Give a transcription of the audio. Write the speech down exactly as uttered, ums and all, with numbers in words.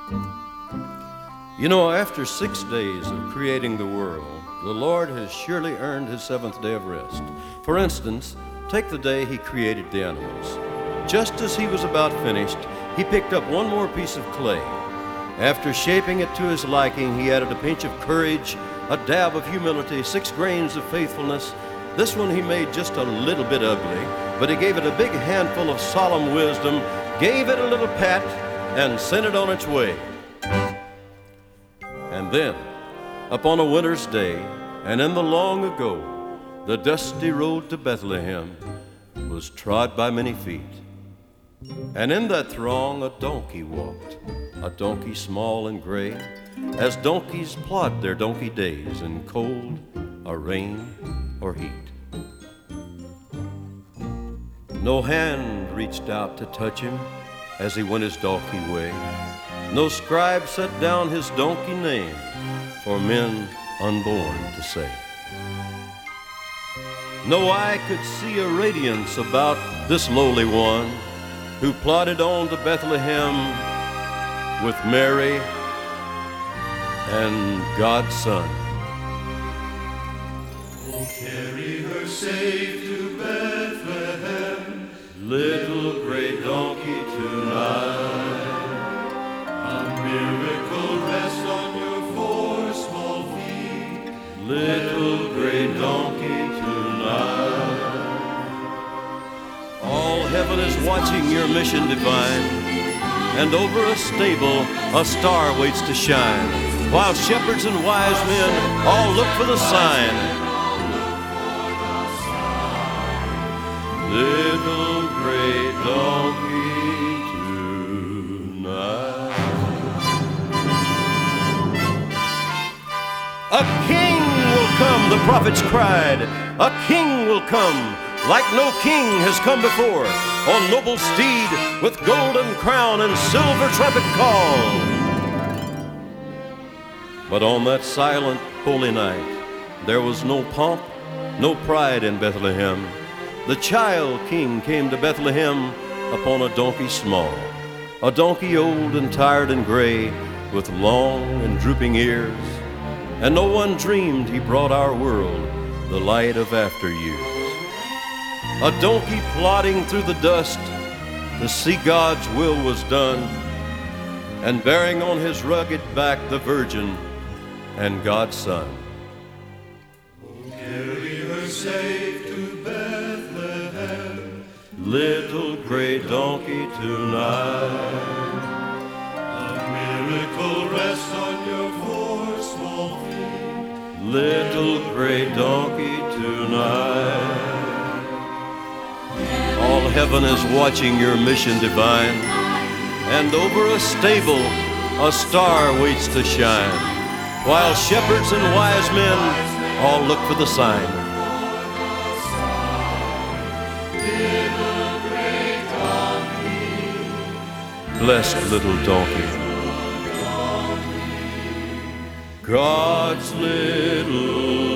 You know, after six days of creating the world, the Lord has surely earned his seventh day of rest. For instance, take the day he created the animals. Just as he was about finished, he picked up one more piece of clay. After shaping it to his liking, he added a pinch of courage, a dab of humility, six grains of faithfulness. This one he made just a little bit ugly, but he gave it a big handful of solemn wisdom, gave it a little pat, and sent it on its way. And then, upon a winter's day, and in the long ago, the dusty road to Bethlehem was trod by many feet. And in that throng a donkey walked, a donkey small and gray, as donkeys plod their donkey days in cold or rain or heat. No hand reached out to touch him as he went his donkey way. No scribe set down his donkey name for men unborn to say. No eye could see a radiance about this lowly one who plodded on to Bethlehem with Mary and God's Son. Oh, carry her safe to Bethlehem, Little gray donkey tonight. a miracle rest on your four small feet. Little gray donkey tonight. All heaven is watching your mission divine, and over a stable a star waits to shine, while shepherds and wise men all look for the sign. Little gray donkey tonight. A king will come, the prophets cried. A king will come, like no king has come before, on noble steed with golden crown and silver trumpet call. But on that silent, holy night, there was no pomp, no pride in Bethlehem. The child king came to Bethlehem upon a donkey small, a donkey old and tired and gray, with long and drooping ears. And no one dreamed he brought our world the light of after years. A donkey plodding through the dust to see God's will was done, and bearing on his rugged back the Virgin and God's Son. Carry her safe to Bethlehem, Little gray donkey tonight. a miracle rest on your four small feet. Little gray donkey tonight. All heaven is watching your mission divine, and over a stable a star waits to shine, while shepherds and wise men all look for the sign. Blessed little donkey, God's little